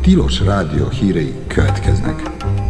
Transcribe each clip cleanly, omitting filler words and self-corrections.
Tilos Rádió hírei következnek.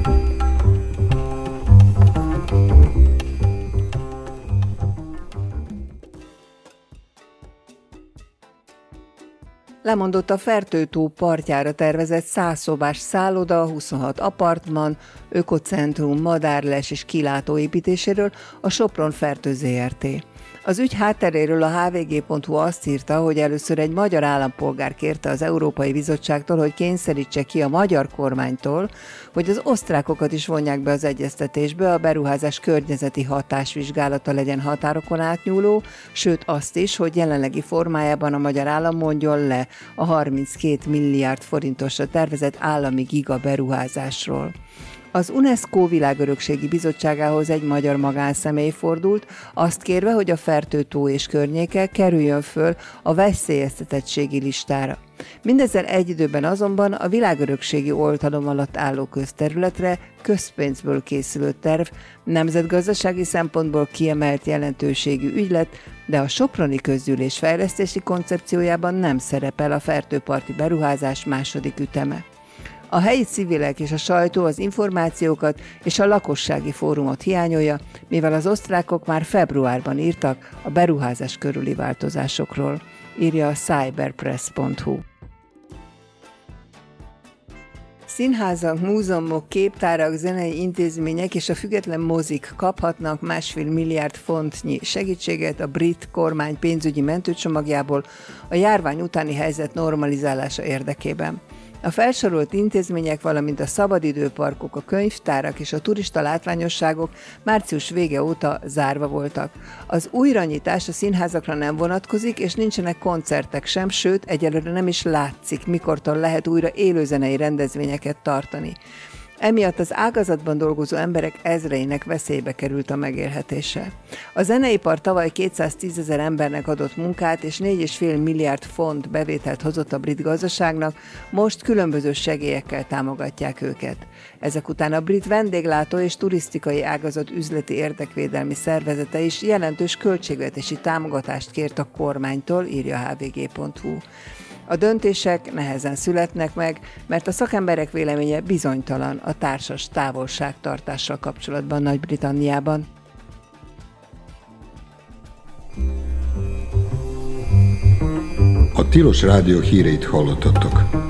Lemondott a Fertő-tó partjára tervezett 100 szobás szálloda, 26 apartman, ökocentrum, madárles és kilátó építéséről a Sopron Fertő Zrt. Az ügy hátteréről a hvg.hu azt írta, hogy először egy magyar állampolgár kérte az Európai Bizottságtól, hogy kényszerítse ki a magyar kormánytól, hogy az osztrákokat is vonják be az egyeztetésbe, a beruházás környezeti hatásvizsgálata legyen határokon átnyúló, sőt azt is, hogy jelenlegi formájában a magyar állam mondjon le a 32 milliárd forintosra tervezett állami giga beruházásról. Az UNESCO Világörökségi Bizottságához egy magyar magánszemély fordult, azt kérve, hogy a Fertő-tó és környéke kerüljön föl a veszélyeztetettségi listára. Mindezzel egy időben azonban a világörökségi oltalom alatt álló közterületre közpénzből készülő terv nemzetgazdasági szempontból kiemelt jelentőségű ügy lett, de a soproni közgyűlés fejlesztési koncepciójában nem szerepel a fertőparti beruházás második üteme. A helyi civilek és a sajtó az információkat és a lakossági fórumot hiányolja, mivel az osztrákok már februárban írtak a beruházás körüli változásokról, írja a cyberpress.hu. Színházak, múzeumok, képtárak, zenei intézmények és a független mozik kaphatnak 1,5 milliárd fontnyi segítséget a brit kormány pénzügyi mentőcsomagjából a járvány utáni helyzet normalizálása érdekében. A felsorolt intézmények, valamint a szabadidőparkok, a könyvtárak és a turista látványosságok március vége óta zárva voltak. Az újranyitás a színházakra nem vonatkozik, és nincsenek koncertek sem, sőt, egyelőre nem is látszik, mikortól lehet újra élőzenei rendezvényeket tartani. Emiatt az ágazatban dolgozó emberek ezreinek veszélybe került a megélhetése. A zeneipar tavaly 210 000 embernek adott munkát, és 4,5 milliárd font bevételt hozott a brit gazdaságnak, most különböző segélyekkel támogatják őket. Ezek után a brit vendéglátó és turisztikai ágazat üzleti érdekvédelmi szervezete is jelentős költségvetési támogatást kért a kormánytól, írja a hvg.hu. A döntések nehezen születnek meg, mert a szakemberek véleménye bizonytalan a társas távolságtartással kapcsolatban Nagy-Britanniában. A Tilos Rádió híreit hallottatok.